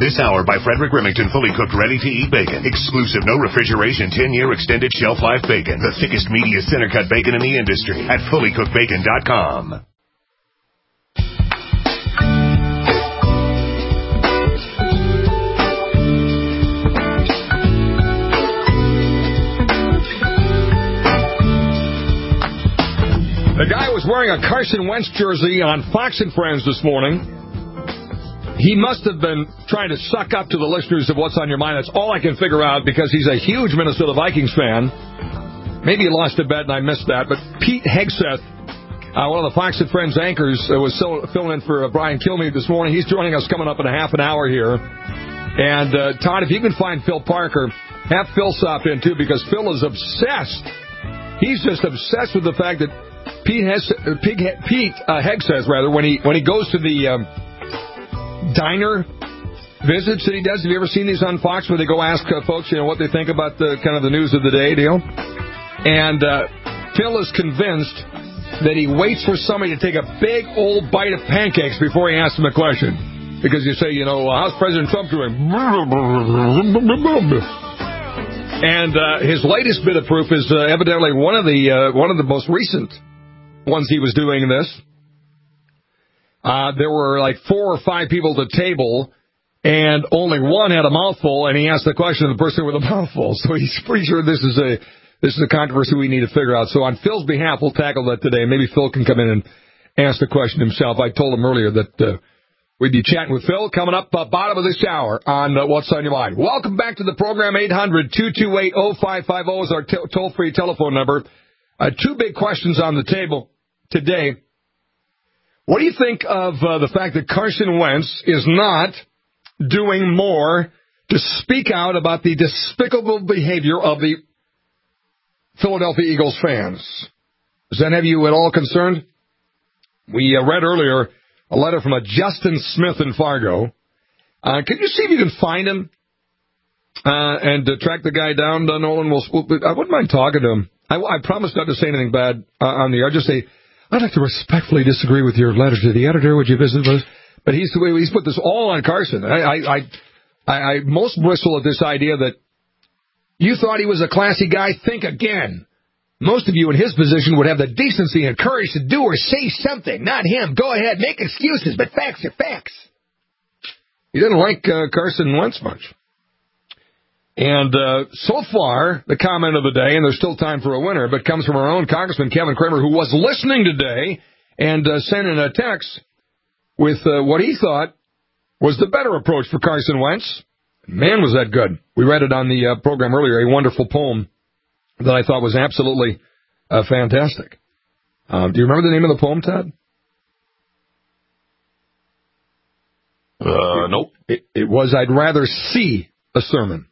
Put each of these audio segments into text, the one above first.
This hour by Frederick Remington, fully cooked, ready-to-eat bacon. Exclusive, no refrigeration, 10-year extended shelf life bacon. The thickest, meatiest center-cut bacon in the industry at fullycookedbacon.com. The guy was wearing a Carson Wentz jersey on Fox and Friends this morning. He must have been trying to suck up to the listeners of What's on Your Mind. That's all I can figure out, because he's a huge Minnesota Vikings fan. Maybe he lost a bet and I missed that. But Pete Hegseth, one of the Fox and Friends anchors, was filling in for Brian Kilmeade this morning. He's joining us coming up in a half an hour here. And, Todd, if you can find Phil Parker, have Phil stop in, too, because Phil is obsessed. He's just obsessed with the fact that Pete Hegseth, when he goes to the diner visits that he does. Have you ever seen these on Fox where they go ask folks, what they think about the kind of the news of the day deal? And Phil is convinced that he waits for somebody to take a big old bite of pancakes before he asks them a question. Because you say, how's President Trump doing? And his latest bit of proof is evidently one of the most recent ones he was doing this. There were like 4 or 5 people at the table, and only one had a mouthful, and he asked the question of the person with a mouthful. So he's pretty sure this is a controversy we need to figure out. So on Phil's behalf, we'll tackle that today. Maybe Phil can come in and ask the question himself. I told him earlier that we'd be chatting with Phil coming up bottom of this hour on What's on Your Mind. Welcome back to the program. 800-228-0550 is our toll-free telephone number. 2 big questions on the table today. What do you think of the fact that Carson Wentz is not doing more to speak out about the despicable behavior of the Philadelphia Eagles fans? Does that have you at all concerned? We read earlier a letter from a Justin Smith in Fargo. Can you see if you can find him and track the guy down, Nolan? I wouldn't mind talking to him. I promise not to say anything bad on the air. Just say, I'd like to respectfully disagree with your letter to the editor. Would you visit us? But he's put this all on Carson. I most bristle at this idea that you thought he was a classy guy. Think again. Most of you in his position would have the decency and courage to do or say something. Not him. Go ahead, make excuses, but facts are facts. He didn't like Carson Wentz much. And so far, the comment of the day, and there's still time for a winner, but comes from our own Congressman Kevin Kramer, who was listening today and sent in a text with what he thought was the better approach for Carson Wentz. Man, was that good. We read it on the program earlier, a wonderful poem that I thought was absolutely fantastic. Do you remember the name of the poem, Todd? Nope. It was, I'd rather see a sermon.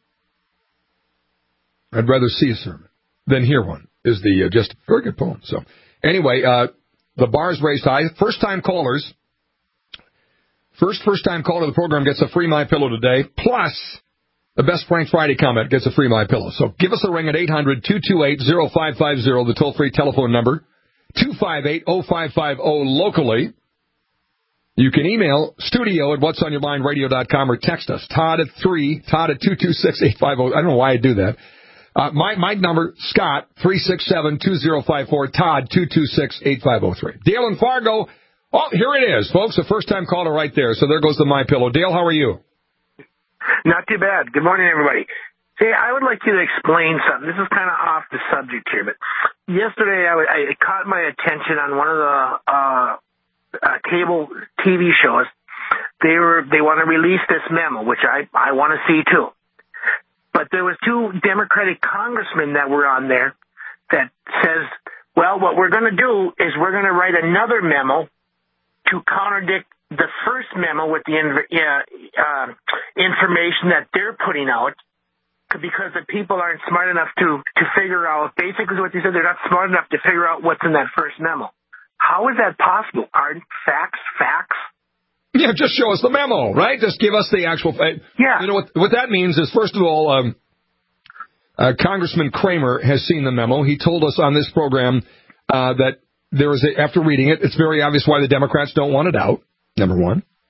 I'd rather see a sermon than hear one, is the just a very good poem. So, anyway, the bar's raised high. First-time callers, first-time caller to the program gets a free My Pillow today, plus the best Frank Friday comment gets a free My Pillow. So give us a ring at 800-228-0550, the toll-free telephone number, 258-0550 locally. You can email studio at whatsonyourmindradio.com or text us, Todd at 226-850. I don't know why I do that. My number, Scott, 367-2054, Todd, 226-8503. Dale in Fargo. Oh, here it is, folks. A first-time caller right there. So there goes the My Pillow. Dale, how are you? Not too bad. Good morning, everybody. Say, I would like you to explain something. This is kind of off the subject here, but yesterday it caught my attention on one of the cable TV shows. They want to release this memo, which I want to see too. But there was 2 Democratic congressmen that were on there that says, well, what we're going to do is we're going to write another memo to contradict the first memo with the information that they're putting out, because the people aren't smart enough to figure out, basically what they said, they're not smart enough to figure out what's in that first memo. How is that possible? Aren't facts? Yeah, just show us the memo, right? Just give us the actual... Yeah. You know, what that means is, first of all, Congressman Kramer has seen the memo. He told us on this program that there is after reading it, it's very obvious why the Democrats don't want it out, number one.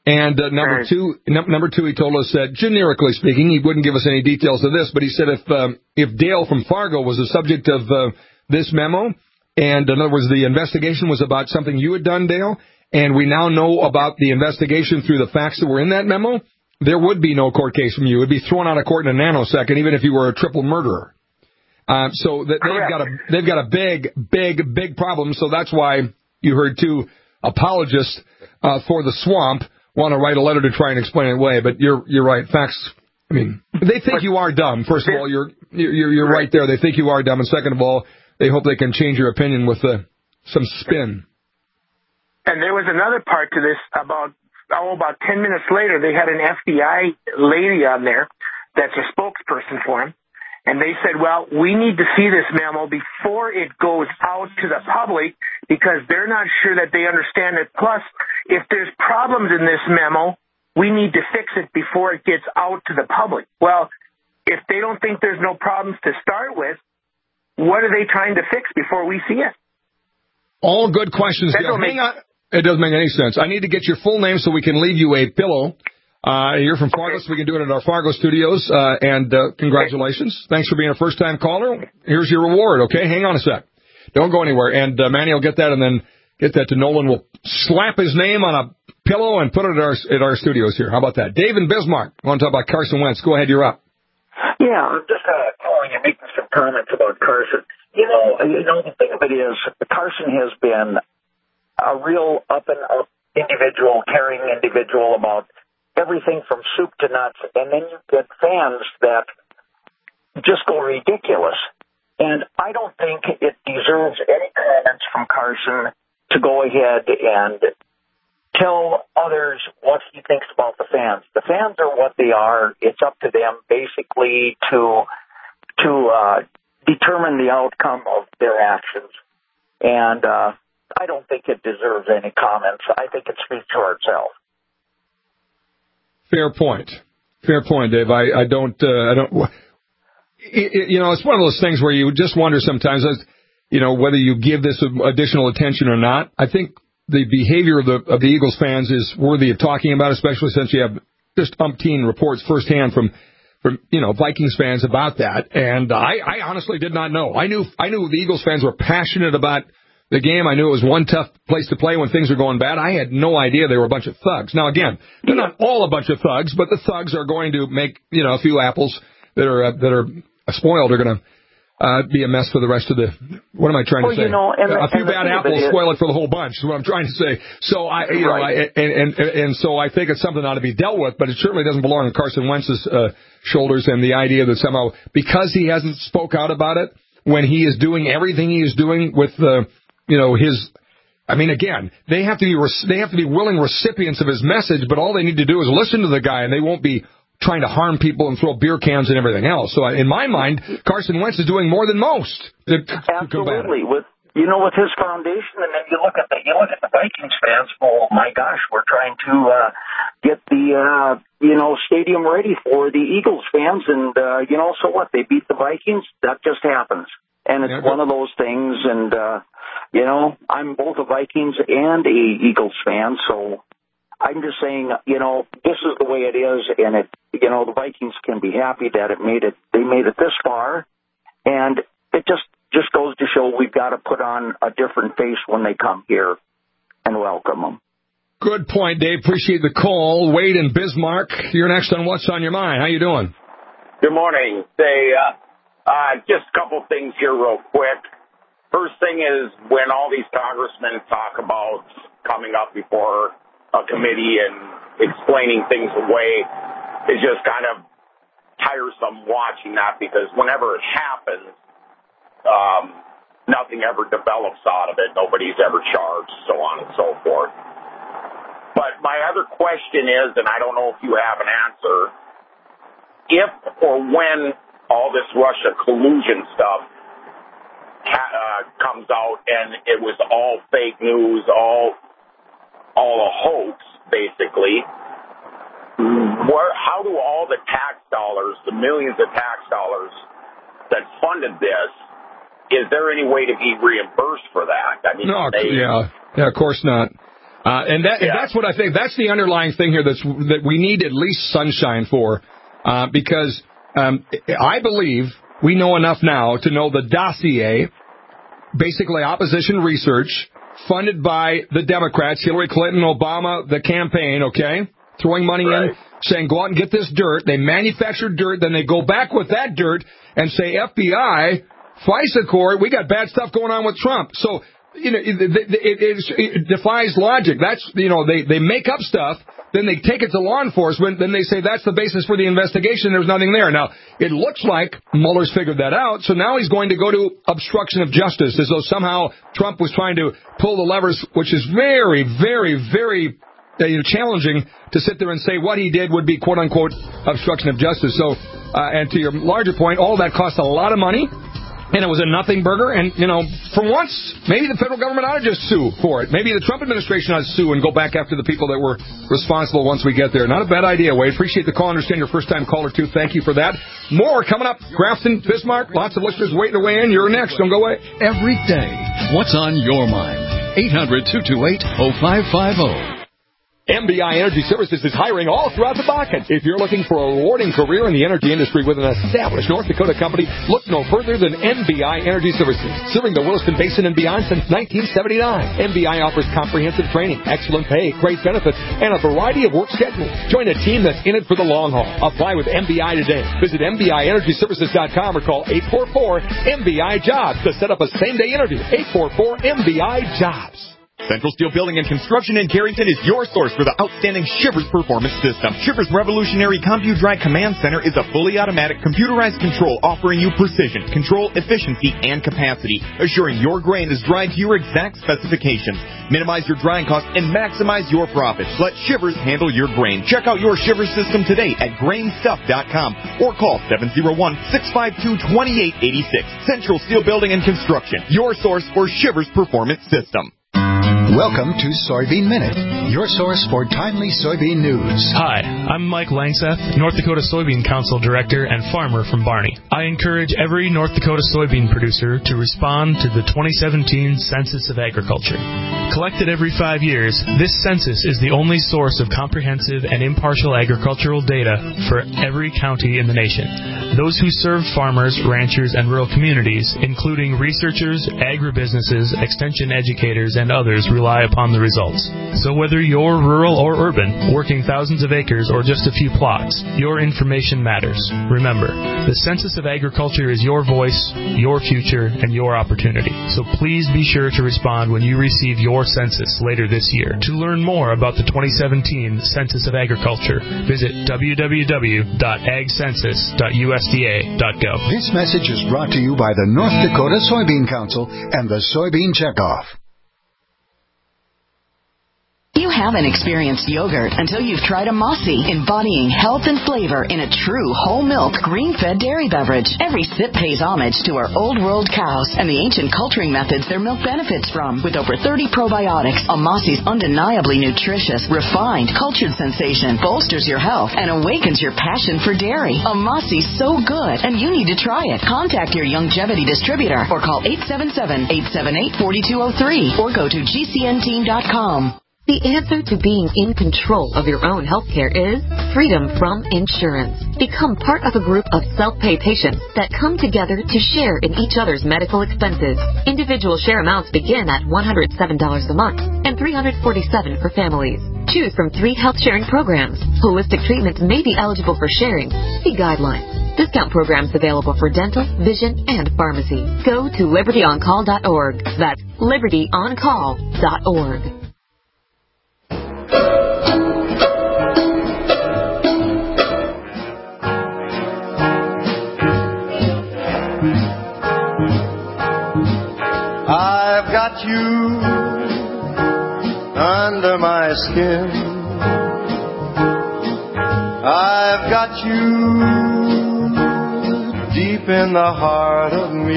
And number two, he told us that generically speaking, he wouldn't give us any details of this, but he said if Dale from Fargo was the subject of this memo, and in other words, the investigation was about something you had done, Dale, and we now know about the investigation through the facts that were in that memo, there would be no court case from you. It would be thrown out of court in a nanosecond, even if you were a triple murderer. So they've got a big problem. So that's why you heard two apologists for the swamp want to write a letter to try and explain it away. But you're right. Facts. I mean, they think you are dumb. First of all, you're right there. They think you are dumb, and second of all, they hope they can change your opinion with some spin. And there was another part to this about 10 minutes later, they had an FBI lady on there that's a spokesperson for him. And they said, well, we need to see this memo before it goes out to the public because they're not sure that they understand it. Plus, if there's problems in this memo, we need to fix it before it gets out to the public. Well, if they don't think there's no problems to start with, what are they trying to fix before we see it? All good questions. Hang on. It doesn't make any sense. I need to get your full name so we can leave you a pillow. You're from Fargo, so we can do it at our Fargo studios. And congratulations. Thanks for being a first-time caller. Here's your reward, okay? Hang on a sec. Don't go anywhere. And Manny will get that and then get that to Nolan. We'll slap his name on a pillow and put it at our studios here. How about that? Dave in Bismarck. I want to talk about Carson Wentz. Go ahead. You're up. Yeah, I'm just calling and making some comments about Carson. You know, the thing of it is, Carson has been a real up-and-up individual, caring individual about everything from soup to nuts, and then you get fans that just go ridiculous. And I don't think it deserves any comments from Carson to go ahead and tell others what he thinks about the fans. The fans are what they are. It's up to them basically to determine the outcome of their actions. And I don't think it deserves any comments. I think it speaks for itself. Fair point, Dave. I don't. It's one of those things where you just wonder sometimes, whether you give this additional attention or not. I think the behavior of the Eagles fans is worthy of talking about, especially since you have just umpteen reports firsthand from Vikings fans about that. And I honestly did not know. I knew the Eagles fans were passionate about the game. I knew it was one tough place to play when things were going bad. I had no idea they were a bunch of thugs. Now, again, they're not all a bunch of thugs, but the thugs are going to make, a few apples that are spoiled are going to be a mess for the rest of the, what am I trying to say? A few bad apples spoil it for the whole bunch is what I'm trying to say. So so I think it's something that ought to be dealt with, but it certainly doesn't belong on Carson Wentz's shoulders, and the idea that somehow, because he hasn't spoke out about it, when he is doing everything he is doing with again, they have to be willing recipients of his message, but all they need to do is listen to the guy, and they won't be trying to harm people and throw beer cans and everything else. So in my mind, Carson Wentz is doing more than most. Absolutely. With his foundation, and then you look at the Vikings fans. Oh my gosh, we're trying to get the stadium ready for the Eagles fans, and so what? They beat the Vikings. That just happens, and it's one of those things. And I'm both a Vikings and a Eagles fan, so I'm just saying, this is the way it is, and the Vikings can be happy that they made it this far, and it just goes to show we've got to put on a different face when they come here and welcome them. Good point, Dave. Appreciate the call. Wade in Bismarck, you're next on What's on Your Mind. How you doing? Good morning. Just a couple things here real quick. First thing is when all these congressmen talk about coming up before a committee and explaining things away, it's just kind of tiresome watching that, because whenever it happens, nothing ever develops out of it. Nobody's ever charged, so on and so forth. But my other question is, and I don't know if you have an answer, if or when all this Russia collusion stuff comes out and it was all fake news, all a hoax, basically, how do all the tax dollars, the millions of tax dollars that funded this, is there any way to be reimbursed for that? No, of course not. And that's what I think. That's the underlying thing here that we need at least sunshine for, because I believe we know enough now to know the dossier, basically opposition research, funded by the Democrats, Hillary Clinton, Obama, the campaign, okay, throwing money in, saying go out and get this dirt. They manufacture dirt, then they go back with that dirt and say, FBI, FISA court, we got bad stuff going on with Trump. So, it defies logic. That's, they make up stuff, then they take it to law enforcement, then they say that's the basis for the investigation, there's nothing there. Now, it looks like Mueller's figured that out, so now he's going to go to obstruction of justice, as though somehow Trump was trying to pull the levers, which is very, very, very challenging to sit there and say what he did would be quote-unquote obstruction of justice. So, and to your larger point, all that cost a lot of money. And it was a nothing burger, and, for once, maybe the federal government ought to just sue for it. Maybe the Trump administration ought to sue and go back after the people that were responsible once we get there. Not a bad idea, Wade. Appreciate the call. Understand your first-time caller, too. Thank you for that. More coming up. Grafton, Bismarck, lots of listeners waiting to weigh in. You're next. Don't go away. Every day, what's on your mind? 800-228-0550. MBI Energy Services is hiring all throughout the Bakken. If you're looking for a rewarding career in the energy industry with an established North Dakota company, look no further than MBI Energy Services. Serving the Williston Basin and beyond since 1979. MBI offers comprehensive training, excellent pay, great benefits, and a variety of work schedules. Join a team that's in it for the long haul. Apply with MBI today. Visit MBIEnergyServices.com or call 844-MBI-JOBS to set up a same-day interview. 844-MBI-JOBS. Central Steel Building and Construction in Carrington is your source for the outstanding Shivers Performance System. Shivers' revolutionary CompuDry Command Center is a fully automatic computerized control offering you precision, control, efficiency, and capacity, assuring your grain is dried to your exact specifications. Minimize your drying costs and maximize your profits. Let Shivers handle your grain. Check out your Shivers system today at grainstuff.com or call 701-652-2886. Central Steel Building and Construction, your source for Shivers Performance System. Welcome to Soybean Minute, your source for timely soybean news. Hi, I'm Mike Langseth, North Dakota Soybean Council Director and farmer from Barney. I encourage every North Dakota soybean producer to respond to the 2017 Census of Agriculture. Collected every 5 years, this census is the only source of comprehensive and impartial agricultural data for every county in the nation. Those who serve farmers, ranchers, and rural communities, including researchers, agribusinesses, extension educators, and others, rely upon the results. So whether you're rural or urban, working thousands of acres or just a few plots, your information matters. Remember, the Census of Agriculture is your voice, your future, and your opportunity. So please be sure to respond when you receive your census later this year. To learn more about the 2017 Census of Agriculture, visit www.agcensus.usda.gov. This message is brought to you by the North Dakota Soybean Council and the Soybean Checkoff. You haven't experienced yogurt until you've tried a Mossy, embodying health and flavor in a true whole milk, green-fed dairy beverage. Every sip pays homage to our old world cows and the ancient culturing methods their milk benefits from. With over 30 probiotics, a Mossy's undeniably nutritious, refined, cultured sensation bolsters your health and awakens your passion for dairy. A Mossy's so good, and you need to try it. Contact your Youngevity distributor or call 877-878-4203 or go to gcnteam.com. The answer to being in control of your own health care is freedom from insurance. Become part of a group of self-pay patients that come together to share in each other's medical expenses. Individual share amounts begin at $107 a month and $347 for families. Choose from 3 health-sharing programs. Holistic treatments may be eligible for sharing. See guidelines. Discount programs available for dental, vision, and pharmacy. Go to libertyoncall.org. That's libertyoncall.org. I've got you under my skin. I've got you deep in the heart of me,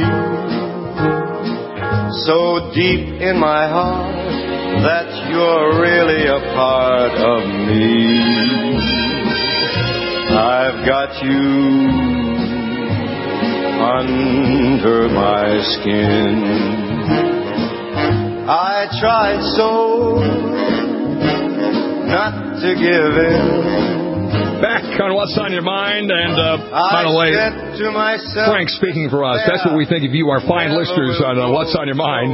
so deep in my heart that you're really a part of me. I've got you under my skin. I tried so not to give in. Back on What's on Your Mind, and by the way, Frank speaking for us. That's what we think of you, our fine listeners, on What's on Your Mind.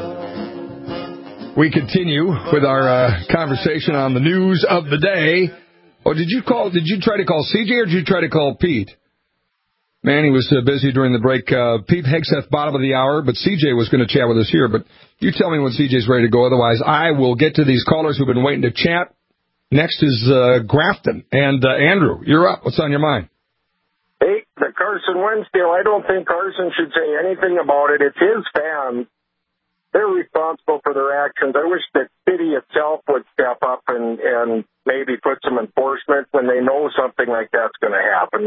We continue with our conversation on the news of the day. Oh, did you try to call CJ or did you try to call Pete? Man, he was busy during the break. Pete Hegseth, bottom of the hour, but CJ was going to chat with us here. But you tell me when CJ's ready to go. Otherwise, I will get to these callers who've been waiting to chat. Next is Grafton. And Andrew, you're up. What's on your mind? Hey, the Carson Wentz deal, I don't think Carson should say anything about it. It's his fans. They're responsible for their actions. I wish the city itself would step up and maybe put some enforcement when they know something like that's going to happen.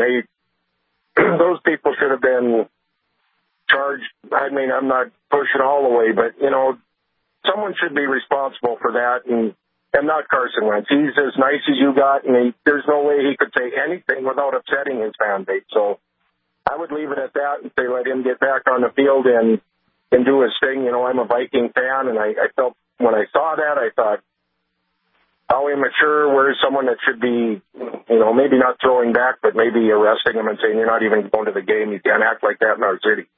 Those people should have been charged. I mean, I'm not pushing all the way, but, someone should be responsible for that, and not Carson Wentz. He's as nice as you got, and there's no way he could say anything without upsetting his fan base. So I would leave it at that and say let him get back on the field and do his thing. I'm a Viking fan, and I felt when I saw that, I thought, how immature, where's someone that should be, maybe not throwing back, but maybe arresting him and saying, you're not even going to the game. You can't act like that in our city.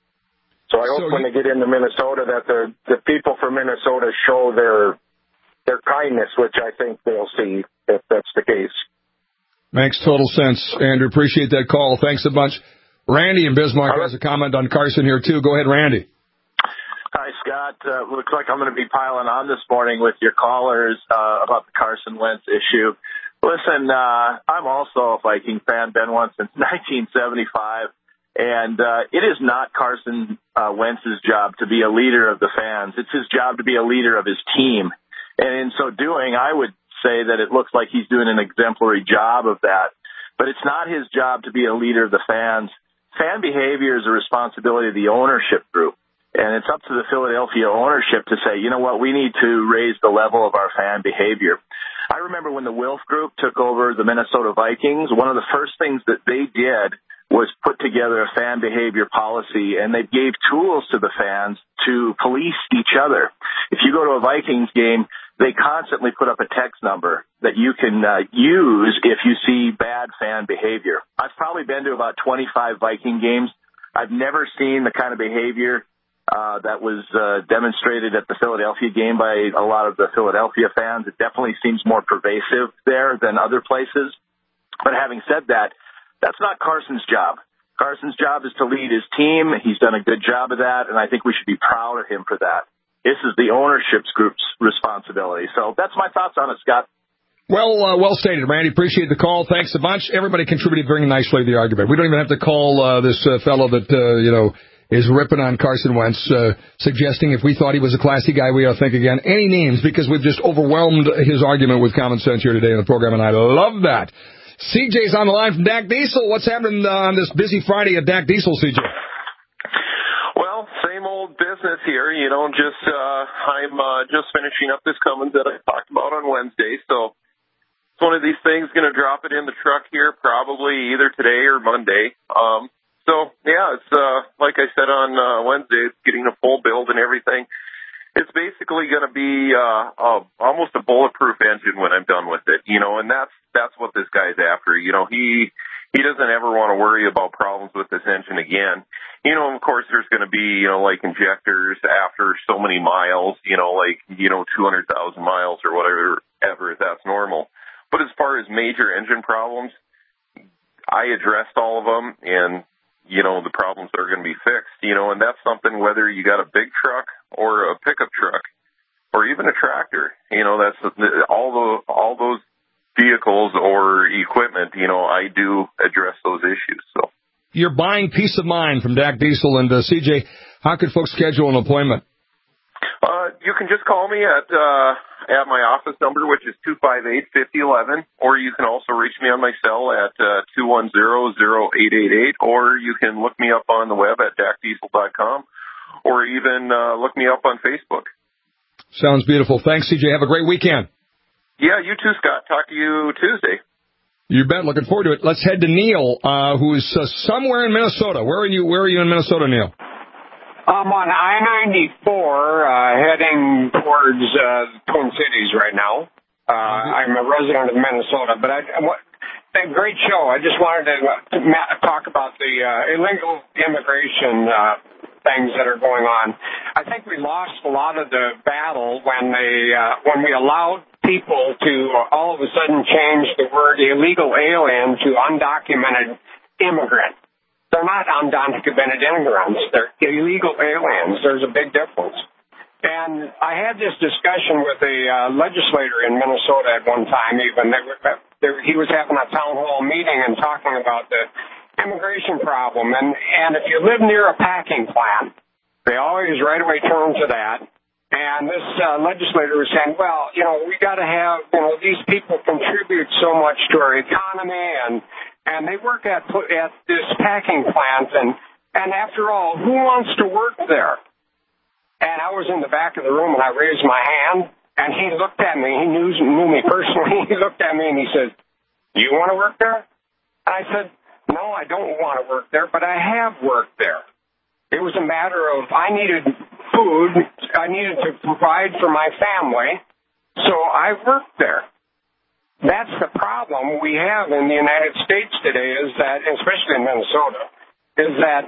So I hope when they get into Minnesota that the people from Minnesota show their kindness, which I think they'll see if that's the case. Makes total sense, Andrew. Appreciate that call. Thanks a bunch. Randy in Bismarck has a comment on Carson here, too. Go ahead, Randy. Hi, Scott. Looks like I'm going to be piling on this morning with your callers about the Carson Wentz issue. Listen, I'm also a Viking fan, been one since 1975, and it is not Carson Wentz's job to be a leader of the fans. It's his job to be a leader of his team. And in so doing, I would say that it looks like he's doing an exemplary job of that. But it's not his job to be a leader of the fans. Fan behavior is a responsibility of the ownership group. And it's up to the Philadelphia ownership to say, you know what, we need to raise the level of our fan behavior. I remember when the Wilf Group took over the Minnesota Vikings, one of the first things that they did was put together a fan behavior policy, and they gave tools to the fans to police each other. If you go to a Vikings game, they constantly put up a text number that you can use if you see bad fan behavior. I've probably been to about 25 Viking games. I've never seen the kind of behavior that was demonstrated at the Philadelphia game by a lot of the Philadelphia fans. It definitely seems more pervasive there than other places. But having said that, that's not Carson's job. Carson's job is to lead his team. He's done a good job of that, and I think we should be proud of him for that. This is the ownership's group's responsibility. So that's my thoughts on it, Scott. Well stated, Randy. Appreciate the call. Thanks a bunch. Everybody contributed very nicely to the argument. We don't even have to call this fellow that, is ripping on Carson Wentz, suggesting if we thought he was a classy guy, we ought to think again. Any names, because we've just overwhelmed his argument with common sense here today in the program, and I love that. CJ's on the line from Dak Diesel. What's happening on this busy Friday at Dak Diesel, CJ? Well, same old business here, I'm just finishing up this Cummins that I talked about on Wednesday, so it's one of these things going to drop it in the truck here probably either today or Monday. It's like I said on Wednesday, it's getting a full build and everything. It's basically going to be almost a bulletproof engine when I'm done with it, and that's what this guy's after. He doesn't ever want to worry about problems with this engine again. Of course, there's going to be, like injectors after so many miles, 200,000 miles or whatever, that's normal. But as far as major engine problems, I addressed all of them, and the problems are going to be fixed, and that's something whether you got a big truck or a pickup truck or even a tractor, that's all those vehicles or equipment, I do address those issues. So you're buying peace of mind from Dak Diesel. And CJ, how could folks schedule an appointment? You can just call me at my office number, which is 258-5011, or you can also reach me on my cell at 210-0888, or you can look me up on the web at dakdiesel.com, or even look me up on Facebook. Sounds beautiful. Thanks, CJ. Have a great weekend. Yeah, you too, Scott. Talk to you Tuesday. You bet. Looking forward to it. Let's head to Neil, who is somewhere in Minnesota. Where are you in Minnesota, Neil? I'm on I-94 heading towards Twin Cities right now. I'm a resident of Minnesota, but great show. I just wanted to talk about the illegal immigration things that are going on. I think we lost a lot of the battle when we allowed people to all of a sudden change the word illegal alien to undocumented immigrant. They're not undocumented immigrants. They're illegal aliens. There's a big difference. And I had this discussion with a legislator in Minnesota at one time even. He was having a town hall meeting and talking about the immigration problem. And if you live near a packing plant, they always right away turn to that. And this legislator was saying, well, we got to have, these people contribute so much to our economy and they work at this packing plant. And after all, who wants to work there? And I was in the back of the room, and I raised my hand, and he looked at me. He knew me personally. He looked at me, and he said, you want to work there? And I said, no, I don't want to work there, but I have worked there. It was a matter of I needed food. I needed to provide for my family, so I worked there. That's the problem we have in the United States today, is that, especially in Minnesota, is that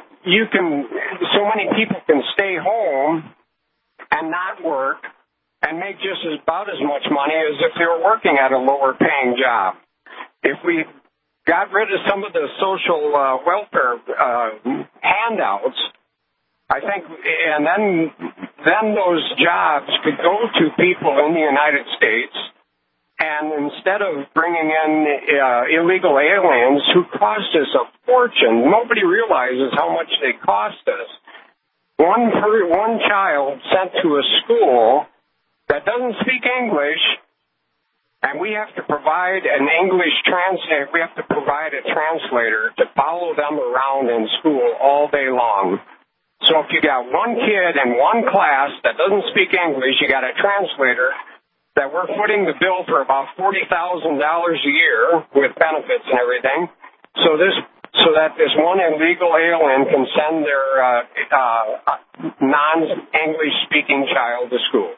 so many people can stay home and not work and make just about as much money as if they were working at a lower paying job. If we got rid of some of the social welfare handouts, I think, and then those jobs could go to people in the United States, and instead of bringing in illegal aliens who cost us a fortune, nobody realizes how much they cost us. One child sent to a school that doesn't speak English, and we have to provide an English translator. We have to provide a translator to follow them around in school all day long. So if you got one kid in one class that doesn't speak English, you got a translator that we're footing the bill for about $40,000 a year with benefits and everything. So that this one illegal alien can send their non-English speaking child to school.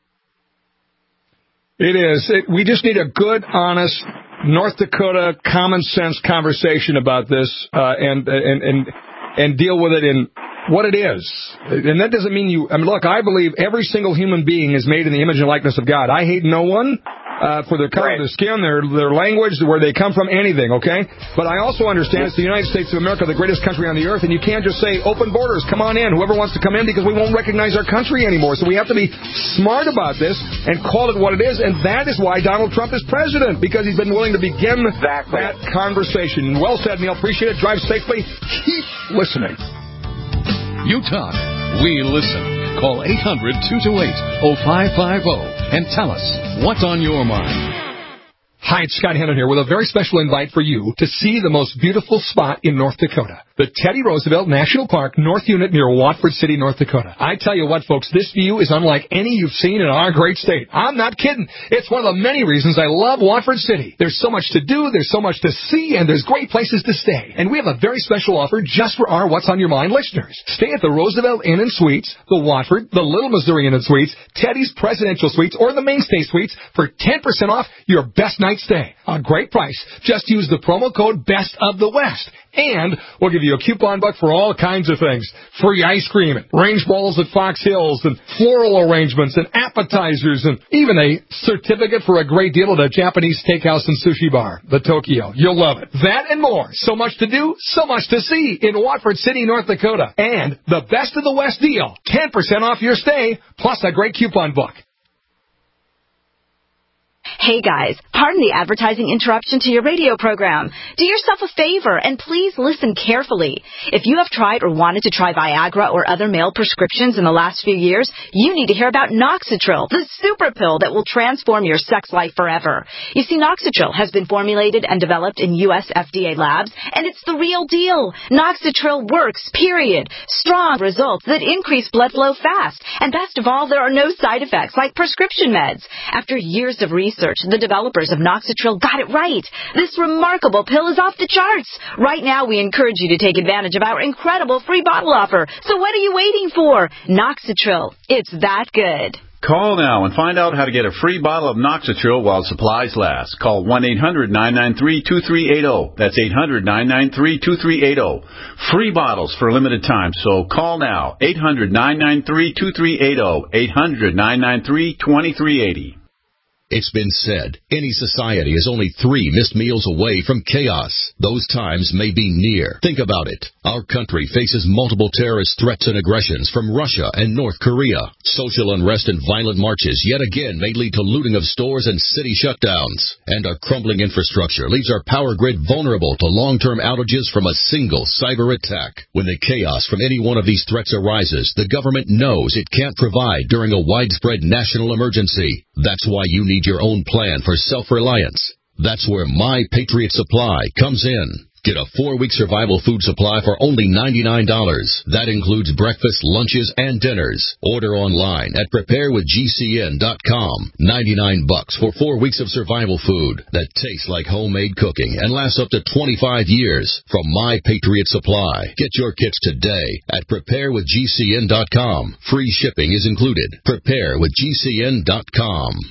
It is. We just need a good, honest, North Dakota common sense conversation about this, and deal with it in what it is. And that doesn't mean look, I believe every single human being is made in the image and likeness of God. I hate no one for their color of their skin, their language, where they come from, anything, okay? But I also understand it's the United States of America, the greatest country on the earth, and you can't just say, open borders, come on in, whoever wants to come in, because we won't recognize our country anymore. So we have to be smart about this and call it what it is, and that is why Donald Trump is president, because he's been willing to begin that conversation. Well said, Neil. Appreciate it. Drive safely. Keep listening. You talk, we listen. Call 800-228-0550 and tell us what's on your mind. Hi, it's Scott Hennon here with a very special invite for you to see the most beautiful spot in North Dakota. The Teddy Roosevelt National Park North Unit near Watford City, North Dakota. I tell you what, folks, this view is unlike any you've seen in our great state. I'm not kidding. It's one of the many reasons I love Watford City. There's so much to do, there's so much to see, and there's great places to stay. And we have a very special offer just for our What's on Your Mind listeners. Stay at the Roosevelt Inn and Suites, the Watford, the Little Missouri Inn and Suites, Teddy's Presidential Suites, or the Mainstay Suites for 10% off your best night stay. A great price. Just use the promo code Best of the West. And we'll give you a coupon buck for all kinds of things. Free ice cream, and range balls at Fox Hills, and floral arrangements, and appetizers, and even a certificate for a great deal at a Japanese steakhouse and sushi bar, the Tokyo. You'll love it. That and more. So much to do, so much to see in Watford City, North Dakota. And the Best of the West deal. 10% off your stay, plus a great coupon book. Hey guys, pardon the advertising interruption to your radio program. Do yourself a favor and please listen carefully. If you have tried or wanted to try Viagra or other male prescriptions in the last few years, you need to hear about Noxitril, the super pill that will transform your sex life forever. You see, Noxitril has been formulated and developed in U.S. FDA labs, and it's the real deal. Noxitril works, period. Strong results that increase blood flow fast. And best of all, there are no side effects like prescription meds. After years of research, the developers of Noxitril got it right. This remarkable pill is off the charts. Right now, we encourage you to take advantage of our incredible free bottle offer. So what are you waiting for? Noxitril. It's that good. Call now and find out how to get a free bottle of Noxitril while supplies last. Call 1-800-993-2380. That's 800-993-2380. Free bottles for a limited time, so call now. 800-993-2380. 800-993-2380. It's been said, any society is only 3 missed meals away from chaos. Those times may be near. Think about it. Our country faces multiple terrorist threats and aggressions from Russia and North Korea. Social unrest and violent marches yet again may lead to looting of stores and city shutdowns. And our crumbling infrastructure leaves our power grid vulnerable to long-term outages from a single cyber attack. When the chaos from any one of these threats arises, the government knows it can't provide during a widespread national emergency. That's why you need your own plan for self-reliance. That's where My Patriot Supply comes in. Get a 4-week survival food supply for only $99. That includes breakfast, lunches, and dinners. Order online at preparewithgcn.com. $99 for 4 weeks of survival food that tastes like homemade cooking and lasts up to 25 years. From My Patriot Supply. Get your kits today at preparewithgcn.com. Free shipping is included. Preparewithgcn.com.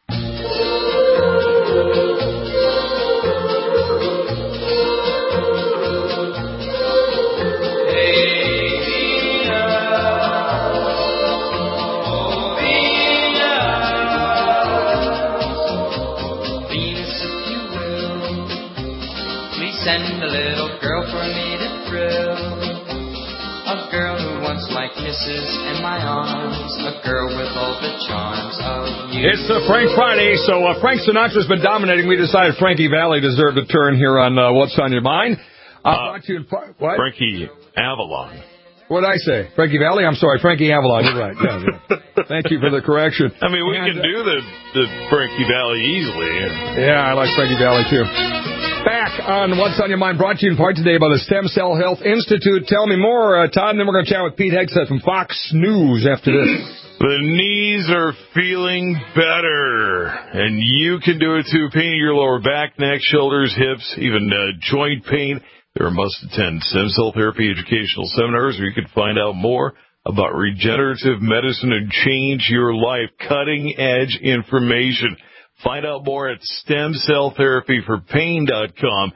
Send a little girl for me to thrill. A girl who wants my kisses and my arms. A girl with all the charms of you. It's Frank Friday, so Frank Sinatra's been dominating. We decided Frankie Valli deserved a turn here on What's on Your Mind. Brought to you in what? Frankie Avalon. What did I say? Frankie Valli? I'm sorry, Frankie Avalon. You're right. Yeah. Thank you for the correction. I mean, we can do the Frankie Valli easily. Yeah, I like Frankie Valli, too. Back on What's on Your Mind, brought to you in part today by the Stem Cell Health Institute. Tell me more, Todd, and then we're going to chat with Pete Hegseth from Fox News after this. The knees are feeling better, and you can do it too. Pain in your lower back, neck, shoulders, hips, even joint pain. There are must-attend stem cell therapy educational seminars where you can find out more about regenerative medicine and change your life. Cutting-edge information. Find out more at stemcelltherapyforpain.com,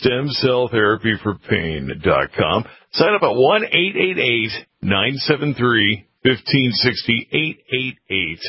stemcelltherapyforpain.com. Sign up at 1-888-973-1560,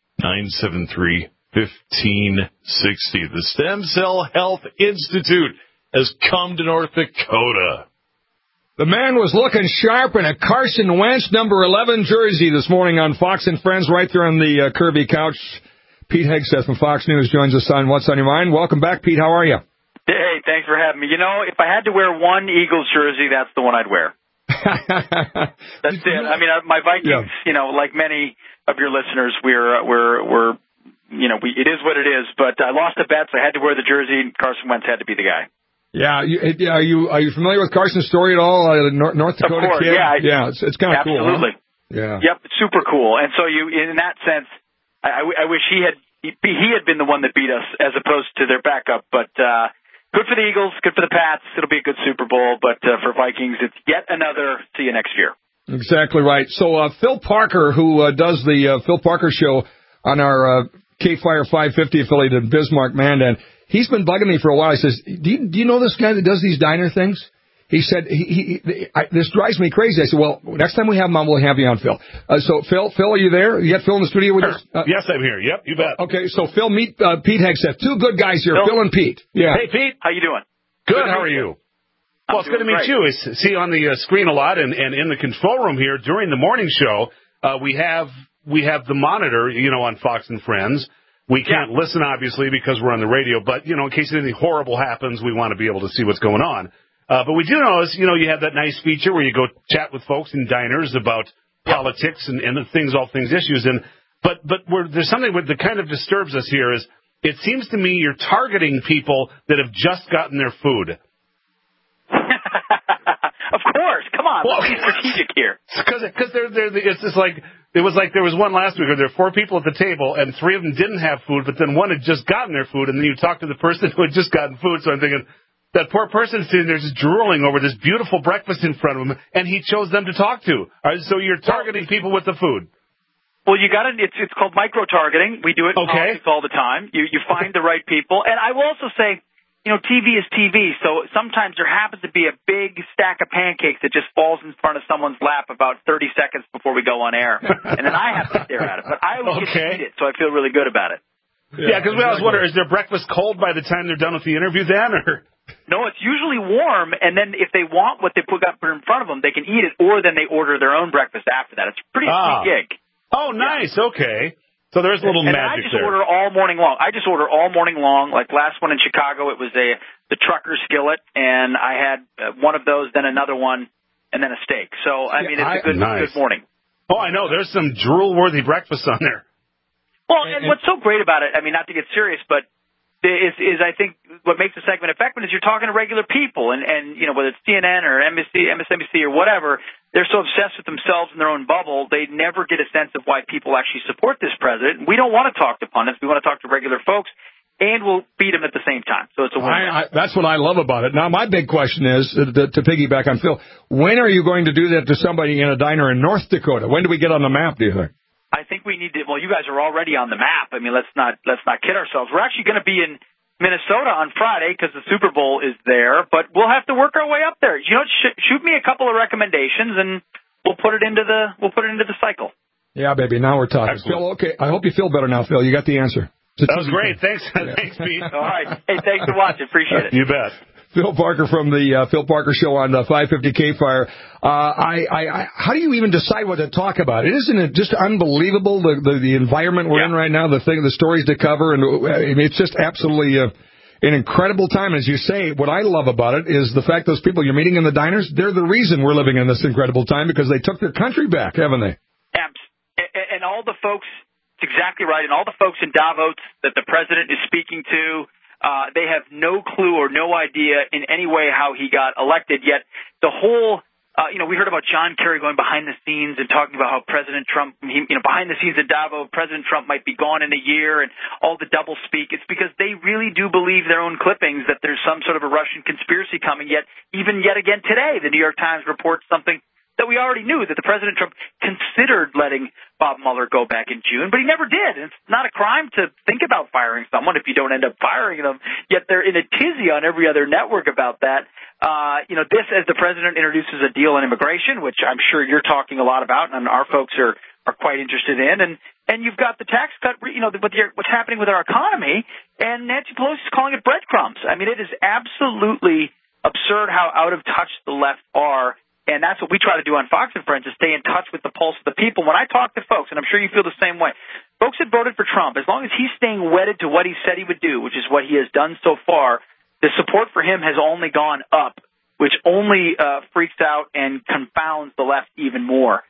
888-973-1560. The Stem Cell Health Institute has come to North Dakota. The man was looking sharp in a Carson Wentz number 11 jersey this morning on Fox and Friends right there on the Kirby couch. Pete Hegseth from Fox News joins us on What's on Your Mind. Welcome back, Pete. How are you? Hey, thanks for having me. You know, if I had to wear one Eagles jersey, that's the one I'd wear. That's it. I mean, my Vikings, you know, like many of your listeners, we're you know, it is what it is. But I lost a bet, so I had to wear the jersey. Carson Wentz had to be the guy. Yeah, are you familiar with Carson's story at all? North Dakota of course, kid? Yeah, it's kind of cool. Absolutely. Huh? Yeah. Yep, it's super cool. And so in that sense, I wish he had been the one that beat us as opposed to their backup. But good for the Eagles, good for the Pats. It'll be a good Super Bowl. But for Vikings, it's yet another see you next year. Exactly right. So Phil Parker, who does the Phil Parker Show on our K-Fire 550 affiliate in Bismarck, Mandan, he's been bugging me for a while. He says, do you know this guy that does these diner things? He said, this drives me crazy. I said, well, next time we have him on, we'll have you on, Phil. So, Phil, are you there? You got Phil in the studio with us? Yes, I'm here. Yep, you bet. Okay, so Phil, meet Pete Hegseth. Two good guys here, Phil and Pete. Yeah. Hey, Pete. How you doing? Good. How are you? Well, it's good to meet you. I see on the screen a lot, and in the control room here during the morning show, we have the monitor, you know, on Fox and Friends. We can't listen, obviously, because we're on the radio, but, you know, in case anything horrible happens, we want to be able to see what's going on. But we do notice, you know, you have that nice feature where you go chat with folks in diners about politics and all things issues. But there's something that kind of disturbs us here is it seems to me you're targeting people that have just gotten their food. Of course. Come on. Let's be strategic here. Because it's just like, it was like there was one last week where there were 4 people at the table and 3 of them didn't have food, but then one had just gotten their food, and then you talk to the person who had just gotten food. So I'm thinking, that poor person sitting there just drooling over this beautiful breakfast in front of him, and he chose them to talk to. So you're targeting people with the food. Well, you got to. It's called micro-targeting. We do it in politics all the time. You find the right people, and I will also say, TV is TV. So sometimes there happens to be a big stack of pancakes that just falls in front of someone's lap about 30 seconds before we go on air, and then I have to stare at it. But I always get to eat it, so I feel really good about it. Yeah, because we always wonder, is their breakfast cold by the time they're done with the interview then, or? No, it's usually warm, and then if they want what they put in front of them, they can eat it, or then they order their own breakfast after that. It's a pretty sweet gig. Oh, nice. Yeah. Okay. So there's a little magic there. I just order all morning long. Like last one in Chicago, it was the trucker skillet, and I had one of those, then another one, and then a steak. So, I mean, it's a good morning. Oh, I know. There's some drool-worthy breakfast on there. Well, and what's so great about it, I mean, not to get serious, but is I think what makes the segment effective is you're talking to regular people, and whether it's CNN or MSNBC or whatever, they're so obsessed with themselves and their own bubble, they never get a sense of why people actually support this president. We don't want to talk to pundits. We want to talk to regular folks, and we'll beat them at the same time. So it's a win. That's what I love about it. Now, my big question is, to piggyback on Phil, when are you going to do that to somebody in a diner in North Dakota? When do we get on the map, do you think? I think we need to. Well, you guys are already on the map. I mean, let's not kid ourselves. We're actually going to be in Minnesota on Friday because the Super Bowl is there, but we'll have to work our way up there. Shoot me a couple of recommendations, and we'll put it into the cycle. Yeah, baby. Now we're talking. Phil, okay. I hope you feel better now, Phil. You got the answer. That was great. Thanks, Pete. All right. Hey, thanks for watching. Appreciate it. You bet. Phil Parker from the Phil Parker Show on 550 K-Fire. How do you even decide what to talk about? Isn't it just unbelievable, the environment we're in right now, the stories to cover? And I mean, it's just absolutely an incredible time. As you say, what I love about it is the fact those people you're meeting in the diners, they're the reason we're living in this incredible time because they took their country back, haven't they? And all the folks, it's exactly right, and all the folks in Davos that the president is speaking to, they have no clue or no idea in any way how he got elected. Yet the whole, we heard about John Kerry going behind the scenes and talking about how President Trump, behind the scenes at Davos, President Trump might be gone in a year and all the double speak. It's because they really do believe their own clippings that there's some sort of a Russian conspiracy coming. Yet again today, the New York Times reports something that we already knew, that the President Trump considered letting Bob Mueller go back in June, but he never did. And it's not a crime to think about firing someone if you don't end up firing them, yet they're in a tizzy on every other network about that. This, as the President introduces a deal on immigration, which I'm sure you're talking a lot about and our folks are quite interested in, and you've got the tax cut, what's happening with our economy, and Nancy Pelosi is calling it breadcrumbs. I mean, it is absolutely absurd how out of touch the left are. And that's what we try to do on Fox and Friends, is stay in touch with the pulse of the people. When I talk to folks, and I'm sure you feel the same way, folks that voted for Trump, as long as he's staying wedded to what he said he would do, which is what he has done so far, the support for him has only gone up, which only freaks out and confounds the left even more.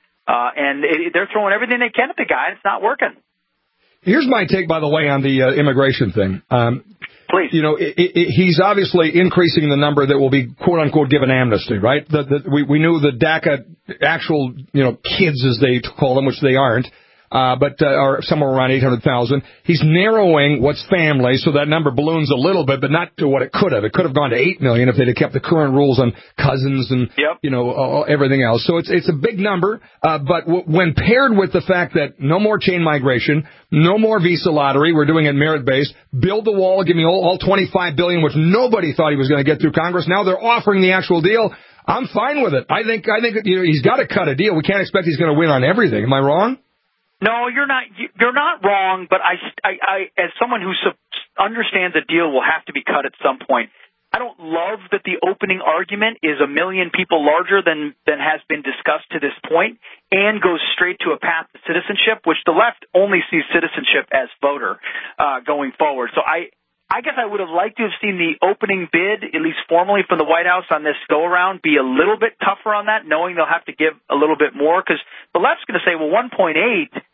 They're throwing everything they can at the guy, and it's not working. Here's my take, by the way, on the immigration thing. Please. He's obviously increasing the number that will be, quote-unquote, given amnesty, right? We knew the DACA actual, kids, as they call them, which they aren't, but are somewhere around 800,000. He's narrowing what's family, so that number balloons a little bit, but not to what it could have. It could have gone to 8 million if they'd have kept the current rules on cousins and, everything else. So it's a big number, but when paired with the fact that no more chain migration, no more visa lottery, we're doing it merit-based, build the wall, give me all $25 billion, which nobody thought he was going to get through Congress. Now they're offering the actual deal. I'm fine with it. I think he's got to cut a deal. We can't expect he's going to win on everything. Am I wrong? No, you're not. You're not wrong. But I, as someone who understands a deal will have to be cut at some point, I don't love that the opening argument is 1 million people larger than has been discussed to this point, and goes straight to a path to citizenship, which the left only sees citizenship as voter going forward. So I guess I would have liked to have seen the opening bid, at least formally from the White House on this go-around, be a little bit tougher on that, knowing they'll have to give a little bit more, because the left's going to say, well, 1.8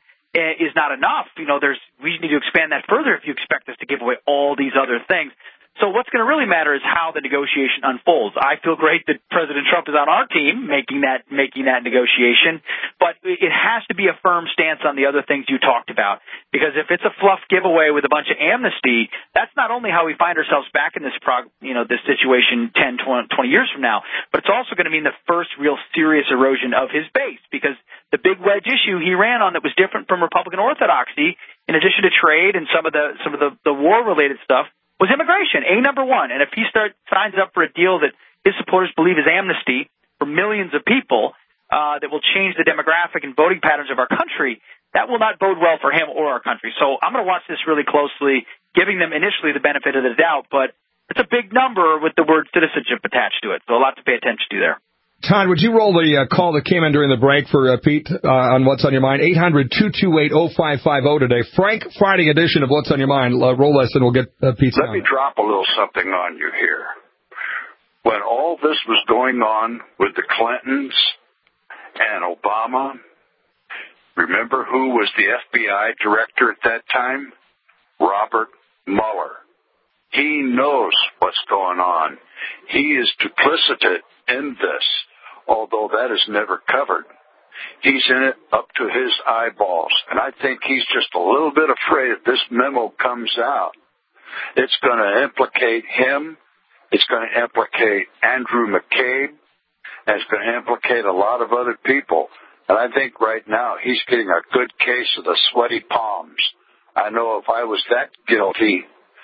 is not enough. We need to expand that further if you expect us to give away all these other things. So what's going to really matter is how the negotiation unfolds. I feel great that President Trump is on our team making that negotiation, but it has to be a firm stance on the other things you talked about. Because if it's a fluff giveaway with a bunch of amnesty, that's not only how we find ourselves back in this this situation 10, 20 years from now, but it's also going to mean the first real serious erosion of his base. Because the big wedge issue he ran on that was different from Republican orthodoxy, in addition to trade and some of the war-related stuff, was immigration, number one. And if he signs up for a deal that his supporters believe is amnesty for millions of people that will change the demographic and voting patterns of our country, that will not bode well for him or our country. So I'm going to watch this really closely, giving them initially the benefit of the doubt, but it's a big number with the word citizenship attached to it, so a lot to pay attention to there. Todd, would you roll the call that came in during the break for Pete on What's on Your Mind? 800-228-0550 today. Frank Friday edition of What's on Your Mind. Roll this and we'll get Pete's Let me drop a little something on you here. When all this was going on with the Clintons and Obama, remember who was the FBI director at that time? Robert Mueller. He knows what's going on. He is duplicitous in this, although that is never covered. He's in it up to his eyeballs, and I think he's just a little bit afraid if this memo comes out, it's going to implicate him, it's going to implicate Andrew McCabe, and it's going to implicate a lot of other people. And I think right now he's getting a good case of the sweaty palms. I know if I was that guilty,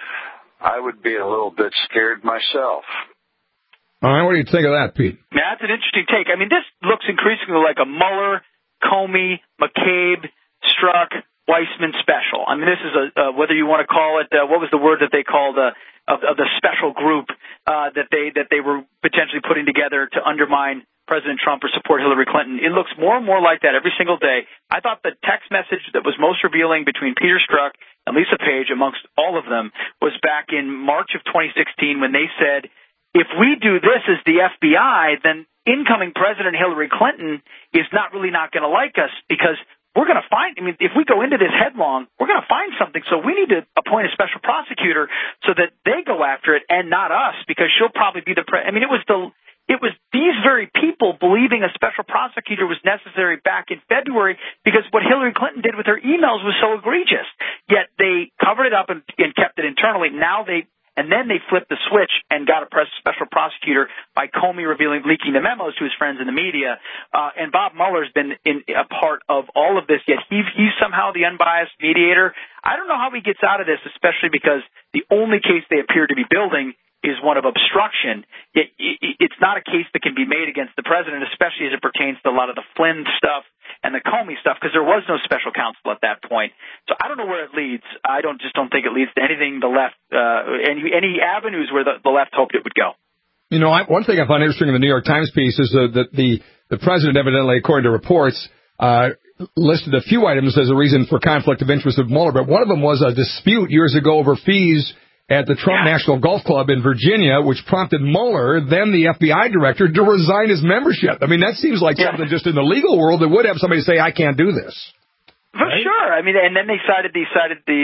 I would be a little bit scared myself. All right, what do you think of that, Pete? Yeah, that's an interesting take. I mean, this looks increasingly like a Mueller, Comey, McCabe, Strzok, Weissman special. I mean, this is whether you want to call it, what was the word that they called of the special group that they were potentially putting together to undermine President Trump or support Hillary Clinton. It looks more and more like that every single day. I thought the text message that was most revealing between Peter Strzok and Lisa Page, amongst all of them, was back in March of 2016 when they said, if we do this as the FBI, then incoming President Hillary Clinton is not going to like us because we're going to find, I mean, if we go into this headlong, we're going to find something. So we need to appoint a special prosecutor so that they go after it and not us, because she'll probably be I mean, it was these very people believing a special prosecutor was necessary back in February because what Hillary Clinton did with her emails was so egregious. Yet they covered it up and kept it internally. And then they flipped the switch and got a special prosecutor by Comey leaking the memos to his friends in the media. And Bob Mueller's been a part of all of this, yet he's somehow the unbiased mediator. I don't know how he gets out of this, especially because the only case they appear to be building is one of obstruction. It's not a case that can be made against the president, especially as it pertains to a lot of the Flynn stuff and the Comey stuff, because there was no special counsel at that point. So I don't know where it leads. I just don't think it leads to anything the left, any avenues where the left hoped it would go. You know, one thing I found interesting in the New York Times piece is that the president evidently, according to reports, listed a few items as a reason for conflict of interest with Mueller, but one of them was a dispute years ago over fees at the Trump National Golf Club in Virginia, which prompted Mueller, then the FBI director, to resign his membership. I mean, that seems like something just in the legal world that would have somebody say, I can't do this. For sure. I mean, and then they cited two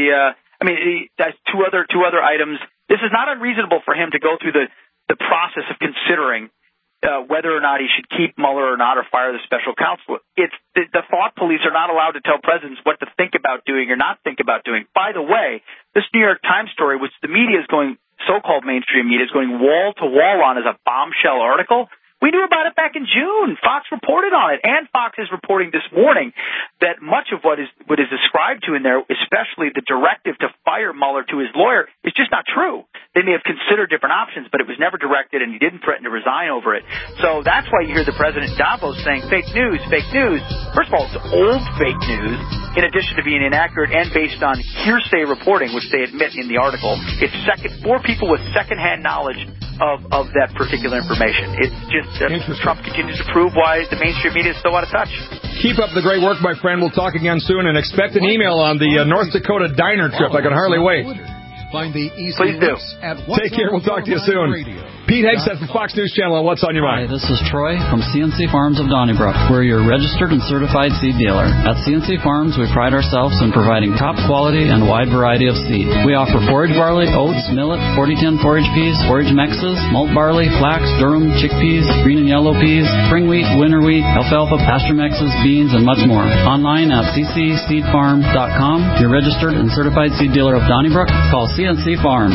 other items. This is not unreasonable for him to go through the process of considering whether or not he should keep Mueller or not, or fire the special counsel. It's the thought police are not allowed to tell presidents what to think about doing or not think about doing. By the way, this New York Times story, which the media is going, so-called mainstream media is going wall to wall on as a bombshell article, we knew about it back in June. Fox reported on it, and Fox is reporting this morning that much of what is described to in there, especially the directive to fire Mueller to his lawyer, is just not true. They may have considered different options, but it was never directed, and he didn't threaten to resign over it. So that's why you hear the president Davos saying fake news, fake news. First of all, it's old fake news, in addition to being inaccurate and based on hearsay reporting, which they admit in the article. It's for people with secondhand knowledge of that particular information. It's just Trump continues to prove why the mainstream media is so out of touch. Keep up the great work, my friend. We'll talk again soon, and expect an email on the North Dakota diner trip. I can hardly wait. Find the easy Please do. At Take care. We'll talk to you soon. Pete Hegseth from Fox News Channel on What's on Your Mind. Hi, this is Troy from CNC Farms of Donnybrook. We're your registered and certified seed dealer. At CNC Farms, we pride ourselves in providing top quality and wide variety of seed. We offer forage barley, oats, millet, 4010 forage peas, forage mixes, malt barley, flax, durum, chickpeas, green and yellow peas, spring wheat, winter wheat, alfalfa, pasture mixes, beans, and much more. Online at ccseedfarm.com. Your registered and certified seed dealer of Donnybrook. Call CNC Farms,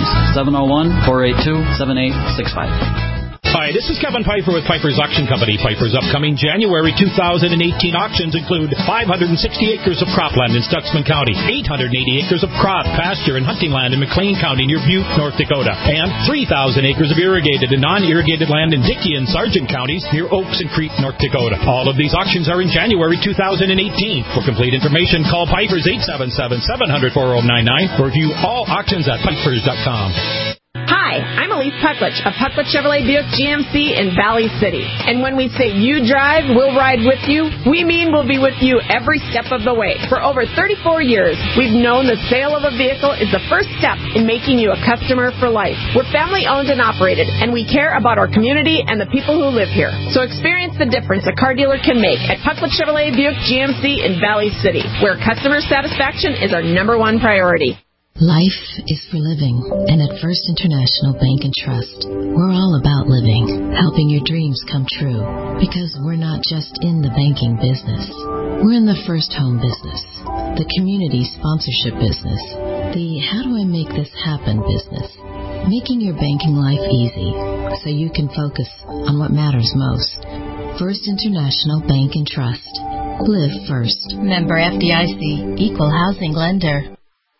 701-482-7865. Hi, this is Kevin Piper with Piper's Auction Company. Piper's upcoming January 2018 auctions include 560 acres of cropland in Stutsman County, 880 acres of crop, pasture, and hunting land in McLean County near Butte, North Dakota, and 3,000 acres of irrigated and non-irrigated land in Dickey and Sargent counties near Oaks and Crete, North Dakota. All of these auctions are in January 2018. For complete information, call Piper's 877-700-4099 or view all auctions at pipers.com. Hi, I'm Elise Pucklich of Pucklich Chevrolet Buick GMC in Valley City. And when we say you drive, we'll ride with you, we mean we'll be with you every step of the way. For over 34 years, we've known the sale of a vehicle is the first step in making you a customer for life. We're family owned and operated, and we care about our community and the people who live here. So experience the difference a car dealer can make at Pucklich Chevrolet Buick GMC in Valley City, where customer satisfaction is our number one priority. Life is for living, and at First International Bank and Trust, we're all about living, helping your dreams come true, because we're not just in the banking business. We're in the first home business, the community sponsorship business, the how do I make this happen business, making your banking life easy so you can focus on what matters most. First International Bank and Trust. Live first. Member FDIC, Equal Housing Lender.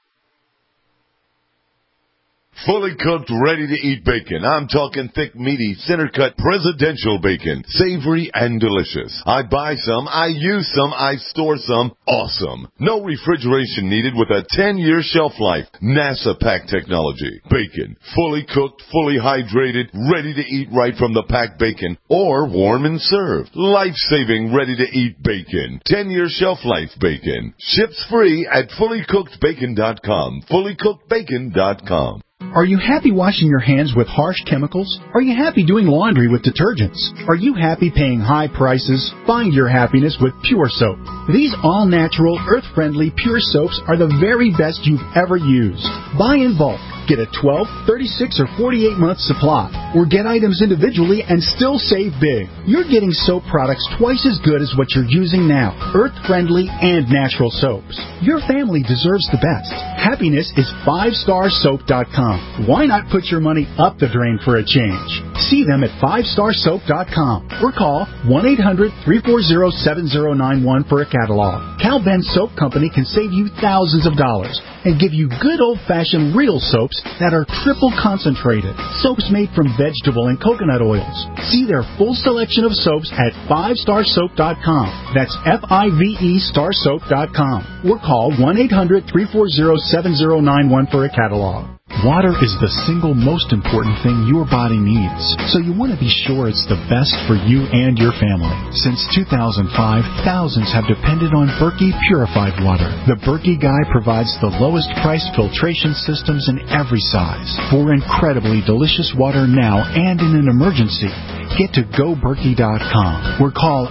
Fully cooked, ready-to-eat bacon. I'm talking thick, meaty, center-cut presidential bacon. Savory and delicious. I buy some, I use some, I store some. Awesome. No refrigeration needed with a 10-year shelf life. NASA pack technology. Bacon. Fully cooked, fully hydrated, ready to eat right from the packed bacon. Or warm and served. Life-saving, ready-to-eat bacon. 10-year shelf life bacon. Ships free at fullycookedbacon.com. Fullycookedbacon.com. Are you happy washing your hands with harsh chemicals? Are you happy doing laundry with detergents? Are you happy paying high prices? Find your happiness with Pure Soap. These all-natural, earth-friendly Pure Soaps are the very best you've ever used. Buy in bulk. Get a 12, 36, or 48-month supply. Or get items individually and still save big. You're getting soap products twice as good as what you're using now. Earth-friendly and natural soaps. Your family deserves the best. Happiness is 5starsoap.com. Why not put your money up the drain for a change? See them at 5starsoap.com or call 1-800-340-7091 for a catalog. Cal Ben Soap Company can save you thousands of dollars and give you good old-fashioned real soaps that are triple concentrated. Soaps made from vegetable and coconut oils. See their full selection of soaps at 5starsoap.com. That's F-I-V-E starsoap.com. Or call 1-800-340-7091 for a catalog. Water is the single most important thing your body needs, so you want to be sure it's the best for you and your family. Since 2005, thousands have depended on Berkey purified water. The Berkey Guy provides the lowest priced filtration systems in every size for incredibly delicious water now and in an emergency. Get to GoBerkey.com or call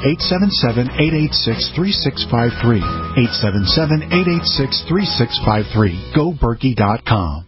877-886-3653. 877-886-3653. GoBerkey.com.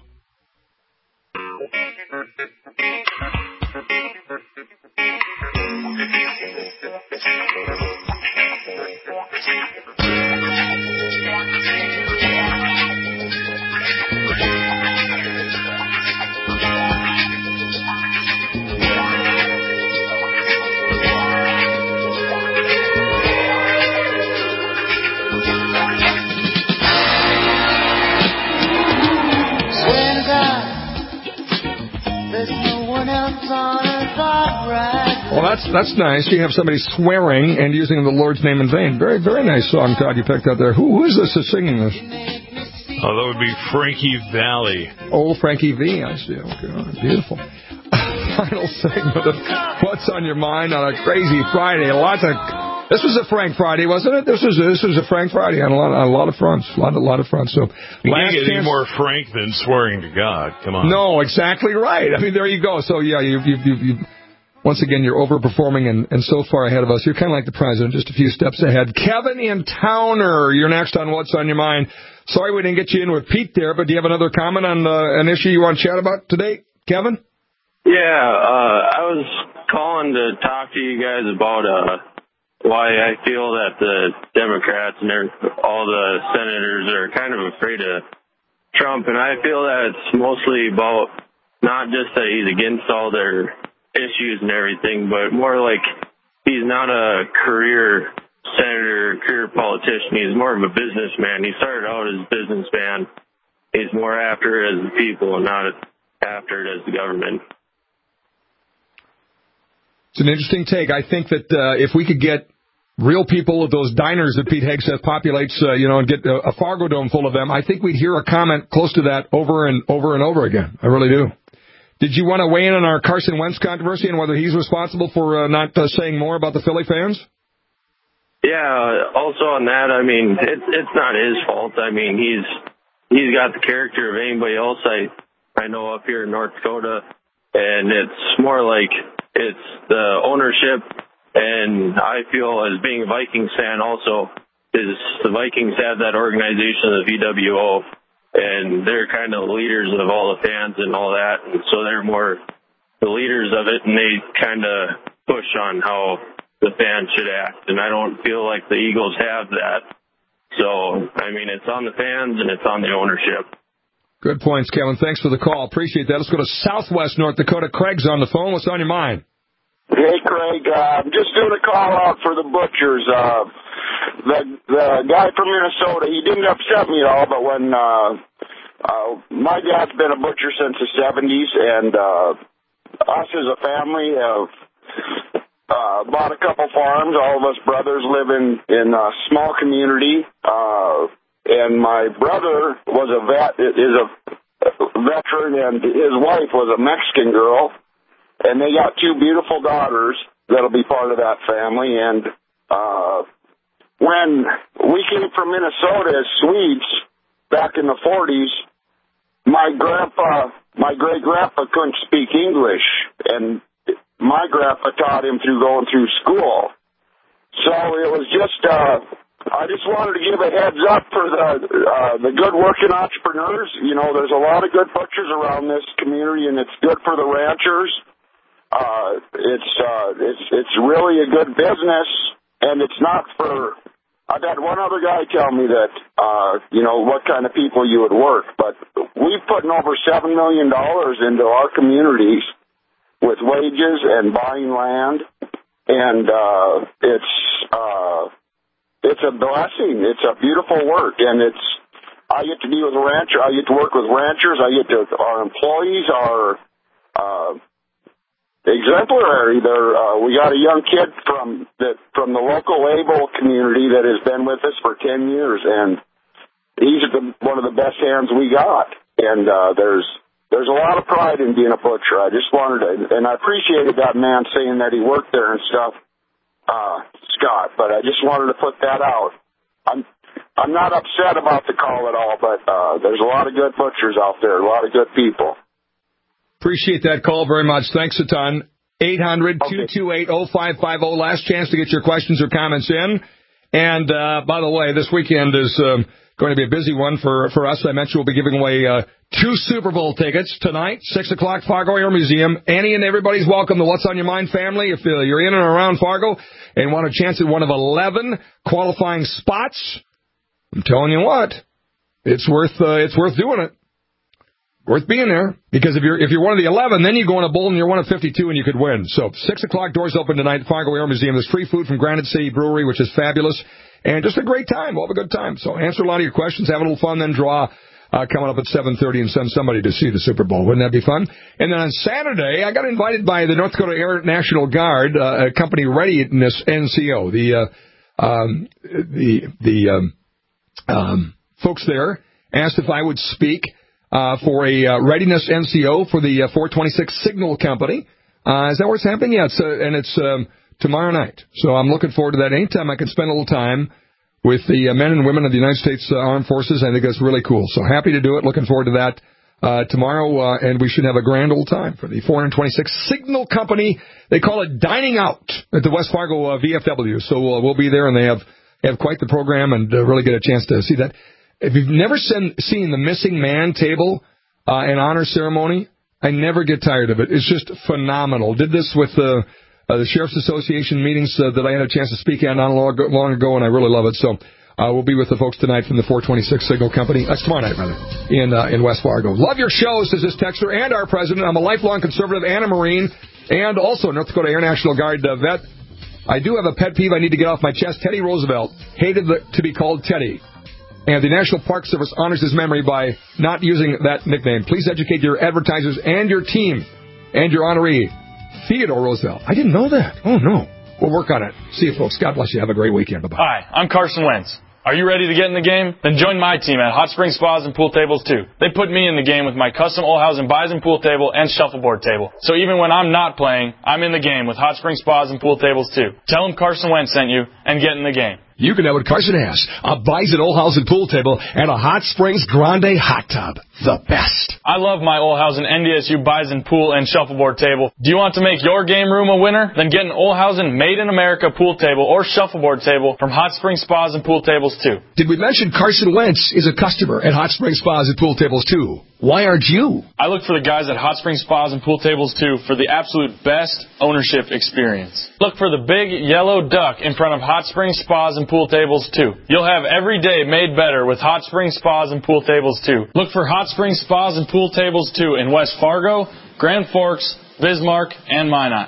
Well, that's nice. You have somebody swearing and using the Lord's name in vain. Very, very nice song, Todd, you picked out there. Who is this that's singing this? Oh, that would be Frankie Valli. Old Frankie V, I see. Okay, all right, beautiful. Final segment of What's on Your Mind on a crazy Friday. Lots of This was a frank Friday, wasn't it? This was a frank Friday on a lot of fronts. A lot of fronts. So, you can't get any more frank than swearing to God. Come on. No, exactly right. I mean, there you go. So, yeah, you once again, you're overperforming and so far ahead of us. You're kind of like the president, just a few steps ahead. Kevin in Towner, you're next on What's on Your Mind. Sorry we didn't get you in with Pete there, but do you have another comment on an issue you want to chat about today, Kevin? Yeah, I was calling to talk to you guys about why I feel that the Democrats and all the senators are kind of afraid of Trump, and I feel that it's mostly about not just that he's against all their issues and everything, but more like he's not a career senator, career politician. He's more of a businessman. He started out as a businessman. He's more after it as the people and not after it as the government. It's an interesting take. I think that if we could get real people at those diners that Pete Hegseth populates, and get a Fargo Dome full of them, I think we'd hear a comment close to that over and over and over again. I really do. Did you want to weigh in on our Carson Wentz controversy and whether he's responsible for not saying more about the Philly fans? Yeah, also on that, I mean, it's not his fault. I mean, he's got the character of anybody else I know up here in North Dakota, and it's more like it's the ownership, and I feel as being a Vikings fan also, is the Vikings have that organization, the VWO, and they're kind of the leaders of all the fans and all that, and so they're more the leaders of it, and they kind of push on how the fans should act, and I don't feel like the Eagles have that. So, I mean, it's on the fans and it's on the ownership. Good points, Kevin. Thanks for the call. Appreciate that. Let's go to Southwest North Dakota. Craig's on the phone. What's on your mind? Hey, Craig. I'm just doing a call out for the butchers. The guy from Minnesota, he didn't upset me at all, but when my dad's been a butcher since the 70s, and us as a family have bought a couple farms. All of us brothers live in a small community, and my brother is a veteran, and his wife was a Mexican girl, and they got two beautiful daughters that'll be part of that family. And when we came from Minnesota as Swedes back in the 40s, my great-grandpa couldn't speak English, and my grandpa taught him through going through school. So it was just, I just wanted to give a heads up for the good working entrepreneurs. You know, there's a lot of good butchers around this community, and it's good for the ranchers. It's really a good business, and it's not for. I've had one other guy tell me that, what kind of people you would work, but we've put over $7 million into our communities with wages and buying land, and it's a blessing. It's a beautiful work, and I get to be with a rancher. I get to work with ranchers. Our employees are exemplary. We got a young kid from the local Able community that has been with us for 10 years, and he's one of the best hands we got. And there's a lot of pride in being a butcher. I just wanted to, and I appreciated that man saying that he worked there and stuff, Scott. But I just wanted to put that out. I'm not upset about the call at all, but there's a lot of good butchers out there, a lot of good people. Appreciate that call very much. Thanks a ton. 800-228-0550. Last chance to get your questions or comments in. And, by the way, this weekend is going to be a busy one for us. I mentioned we'll be giving away 2 Super Bowl tickets tonight, 6 o'clock, Fargo Air Museum. Annie and everybody's welcome to What's on Your Mind family. If you're in and around Fargo and want a chance at one of 11 qualifying spots, I'm telling you what, it's worth doing it. Worth being there, because if you're one of the 11, then you go in a bowl and you're one of 52 and you could win. So 6 o'clock, doors open tonight at Fargo Air Museum. There's free food from Granite City Brewery, which is fabulous, and just a great time. We'll have a good time. So answer a lot of your questions, have a little fun, then draw coming up at 7:30 and send somebody to see the Super Bowl. Wouldn't that be fun? And then on Saturday, I got invited by the North Dakota Air National Guard, a company Readiness NCO. The folks there asked if I would speak for a Readiness NCO for the 426 Signal Company. Is that where it's happening? Yeah, it's tomorrow night. So I'm looking forward to that. Anytime I can spend a little time with the men and women of the United States Armed Forces, I think that's really cool. So happy to do it. Looking forward to that tomorrow, and we should have a grand old time for the 426 Signal Company. They call it Dining Out at the West Fargo VFW. So we'll be there, and they have quite the program and really get a chance to see that. If you've never seen the Missing Man table and honor ceremony, I never get tired of it. It's just phenomenal. Did this with the Sheriff's Association meetings that I had a chance to speak at not long ago, and I really love it. So we'll be with the folks tonight from the 426 Signal Company. Tomorrow night, rather, in West Fargo. Love your show, says this texter, and our president. I'm a lifelong conservative and a Marine, and also North Dakota Air National Guard vet. I do have a pet peeve I need to get off my chest. Teddy Roosevelt hated to be called Teddy. And the National Park Service honors his memory by not using that nickname. Please educate your advertisers and your team and your honoree, Theodore Roosevelt. I didn't know that. Oh, no. We'll work on it. See you, folks. God bless you. Have a great weekend. Bye-bye. Hi, I'm Carson Wentz. Are you ready to get in the game? Then join my team at Hot Springs Spas and Pool Tables, too. They put me in the game with my custom Olhausen Bison pool table and shuffleboard table. So even when I'm not playing, I'm in the game with Hot Springs Spas and Pool Tables, too. Tell them Carson Wentz sent you and get in the game. You can have what Carson has, a Bison Olhausen pool table and a Hot Springs Grande hot tub. The best. I love my Olhausen NDSU Bison pool and shuffleboard table. Do you want to make your game room a winner? Then get an Olhausen Made in America pool table or shuffleboard table from Hot Springs Spas and Pool Tables, too. Did we mention Carson Wentz is a customer at Hot Springs Spas and Pool Tables, too? Why aren't you? I look for the guys at Hot Springs Spas and Pool Tables, too, for the absolute best ownership experience. Look for the big yellow duck in front of Hot Springs Spas and Pool Tables, too. You'll have every day made better with Hot Springs Spas and Pool Tables, too. Look for Hot Springs Spas and Pool Tables, too, in West Fargo, Grand Forks, Bismarck, and Minot.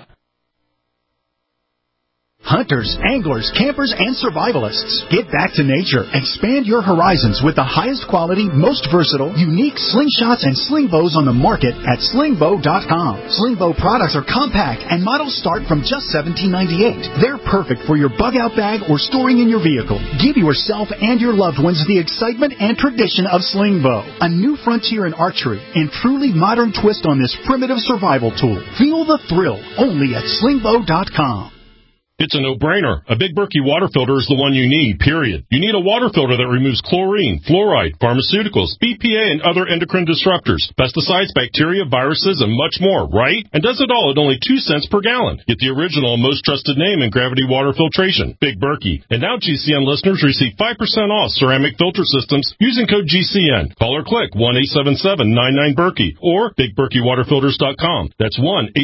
Hunters, anglers, campers, and survivalists. Get back to nature. Expand your horizons with the highest quality, most versatile, unique slingshots and sling bows on the market at slingbow.com. Slingbow products are compact and models start from just $17.98. They're perfect for your bug-out bag or storing in your vehicle. Give yourself and your loved ones the excitement and tradition of Slingbow, a new frontier in archery and truly modern twist on this primitive survival tool. Feel the thrill only at slingbow.com. It's a no-brainer. A Big Berkey water filter is the one you need, period. You need a water filter that removes chlorine, fluoride, pharmaceuticals, BPA, and other endocrine disruptors, pesticides, bacteria, viruses, and much more, right? And does it all at only 2 cents per gallon. Get the original and most trusted name in gravity water filtration, Big Berkey. And now GCN listeners receive 5% off ceramic filter systems using code GCN. Call or click 1-877-99-BERKEY or BigBerkeyWaterFilters.com. That's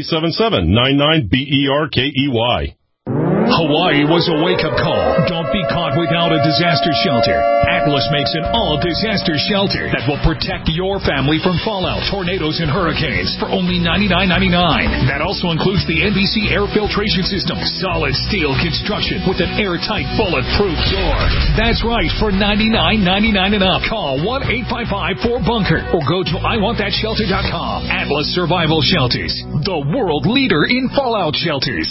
1-877-99-BERKEY. Hawaii was a wake-up call. Don't be caught without a disaster shelter. Atlas makes an all-disaster shelter that will protect your family from fallout, tornadoes, and hurricanes for only $99.99. That also includes the NBC air filtration system, solid steel construction with an airtight, bulletproof door. That's right, for $99.99 and up. Call 1-855-4BUNKER or go to IWantThatShelter.com. Atlas Survival Shelters, the world leader in fallout shelters.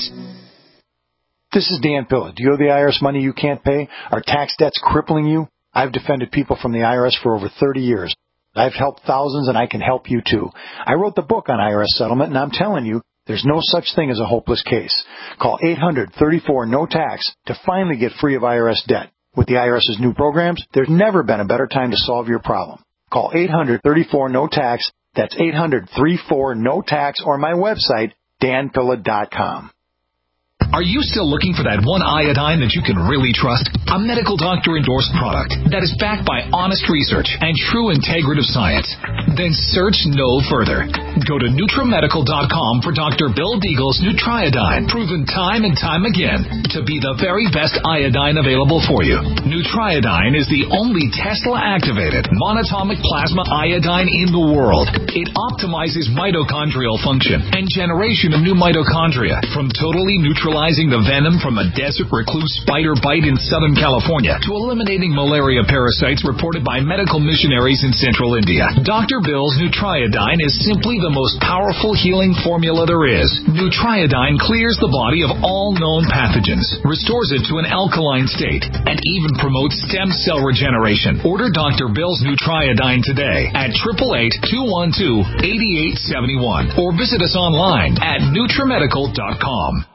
This is Dan Pilla. Do you owe the IRS money you can't pay? Are tax debts crippling you? I've defended people from the IRS for over 30 years. I've helped thousands, and I can help you, too. I wrote the book on IRS settlement, and I'm telling you, there's no such thing as a hopeless case. Call 800-34-NO-TAX to finally get free of IRS debt. With the IRS's new programs, there's never been a better time to solve your problem. Call 800-34-NO-TAX. That's 800-34-NO-TAX, or my website, danpilla.com. Are you still looking for that one iodine that you can really trust? A medical doctor-endorsed product that is backed by honest research and true integrative science? Then search no further. Go to NutriMedical.com for Dr. Bill Deagle's Nutriodine, proven time and time again to be the very best iodine available for you. Nutriodine is the only Tesla-activated monatomic plasma iodine in the world. It optimizes mitochondrial function and generation of new mitochondria from totally neutralizing the venom from a desert recluse spider bite in Southern California to eliminating malaria parasites reported by medical missionaries in Central India. Dr. Bill's Nutriodine is simply the most powerful healing formula there is. Nutriodine clears the body of all known pathogens, restores it to an alkaline state, and even promotes stem cell regeneration. Order Dr. Bill's Nutriodine today at 888-212-8871 or visit us online at NutriMedical.com.